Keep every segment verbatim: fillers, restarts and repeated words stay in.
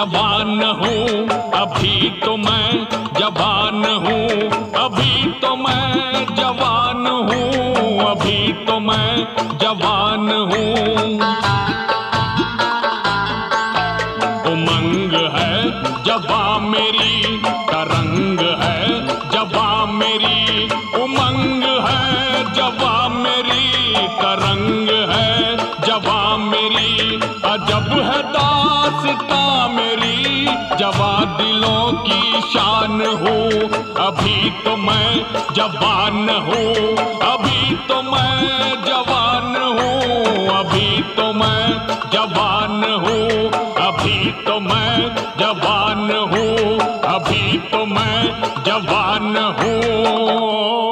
जवान हूँ, अभी तो मैं जवान हूँ, अभी तो मैं जवान हूँ, अभी तो मैं जवान हूँ। उमंग है जवां मेरी, तरंग है जवां मेरी, उमंग है जवां मेरी, तरंग है जवां मेरी। अजब है दास्तां मेरी, जवां दिलों की शान हूँ, अभी तो मैं जवान हूँ, अभी तो मैं जवान हूँ, अभी तो मैं जवान हूँ, अभी तो मैं जवान हूँ, अभी तो मैं जवान हूँ।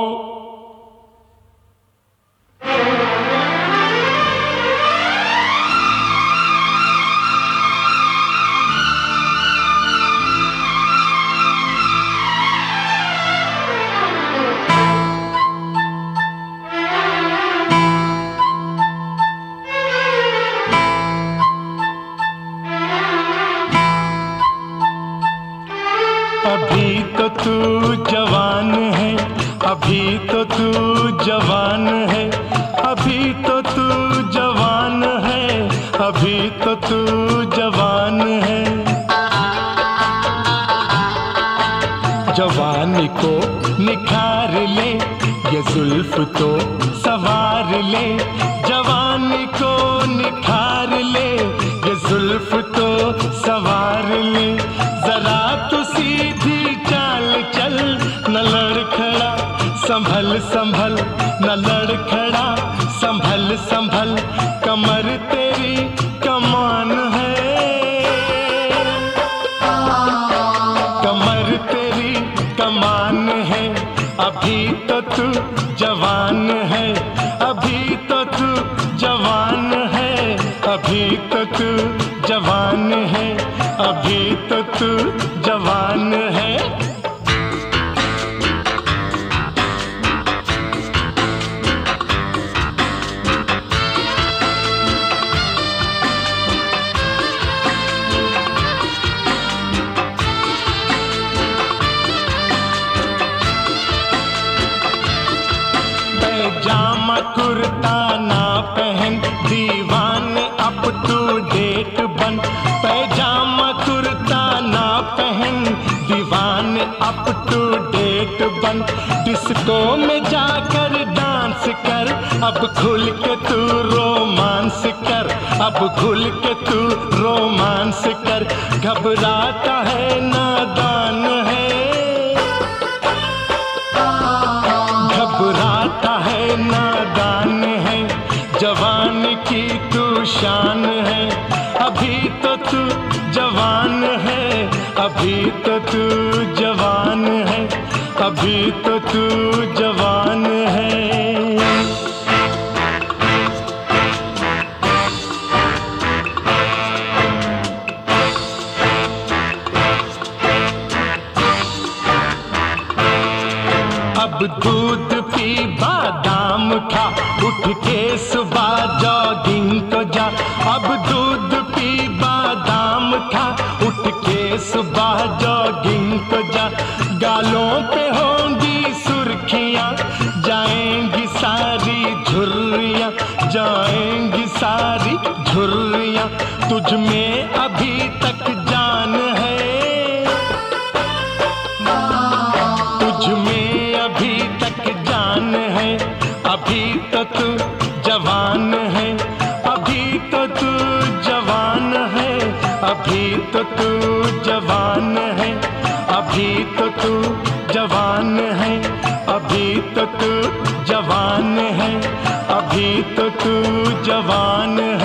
अभी तो तू जवान है, अभी तो तू जवान है, अभी तो तू जवान है, अभी तो तू जवान है। जवानी को निखार ले, ये जुल्फ तो सवार ले, जवानी को निखार ले, ये जुल्फ तो सवार ले। जरा तो सीधी चाल चल, न लड़खड़ा संभल संभल, न लड़खड़ा संभल संभल, कमर तेरी कमान है, कमर तेरी कमान है। अभी तो तू जवान है, अभी तो तू जवान है, अभी तो तू जवान है, अभी तो तू जवान है। पैजामा कुर्ता ना पहन, दीवान अप टू डेट बन, पैजामा कुर्ता ना पहन, दीवान अप टू डेट बन। डिस्को में जाकर डांस कर, अब खुल के तू रोमांस कर, अब खुल के तू रोमांस कर। घबराता है नादान है, घबराता है नादान है, जवान की तू शान है। अभी तो तू जवान है, अभी तो तू जवान है, अभी तो तू जवान है। अब दूध पी बादाम खा, उठ के सुबह जॉगिंग को जा। अब दूध पी बादाम खा, उठ के सुबह जॉगिंग को जा। गालों पे होंगी सुर्खियां, जाएंगी सारी झुर्रियां, जाएंगी सारी झुर्रियां। तुझ में अभी तक जान है, तुझ में अभी तक जान है, अभी तो तू जवान है, अभी तो तू जवान है, अभी तो तू जवान है, अभी तो तू जवान है, अभी तो तू जवान है, अभी तो तू जवान है।